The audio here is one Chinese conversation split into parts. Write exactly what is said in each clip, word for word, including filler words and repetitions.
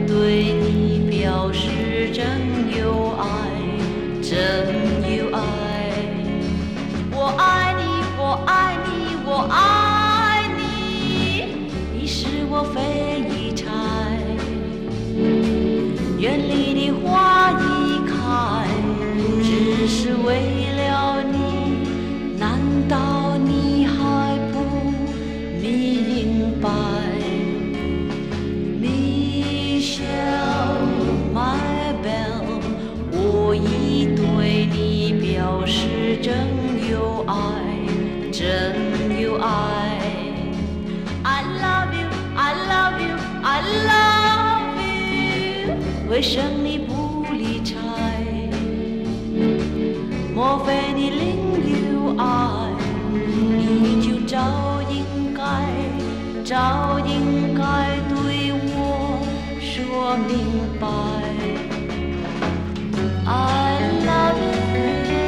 对你表示真有爱，真有爱。我爱你，我爱你，我爱你，你是我非一柴。园里的花一开，只是为了你，难道你还不明白？Michelle, my belle， 我已对你表示真有爱，真有爱。I love you, I love you, I love you， 为什么你不理睬？莫非你另有爱，你就早应该，早应该对我说明白。I love you，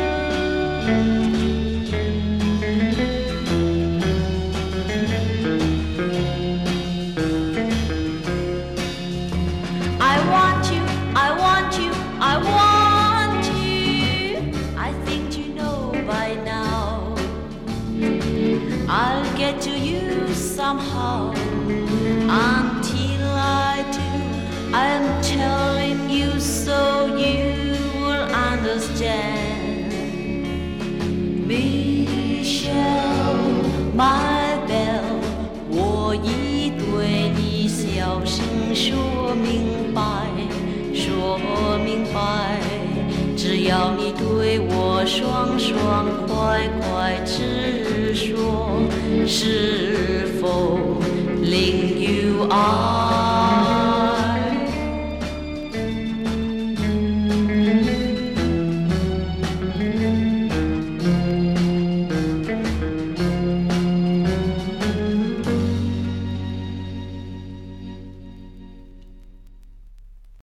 I want you, I want you, I want you. I think you know by now. I'll get to you somehow. Until I do, I'm telling you so you will understand. Michelle, my belle， 我已对你小声说明白，说明白。只要你对我双双快快直说，是否另有爱？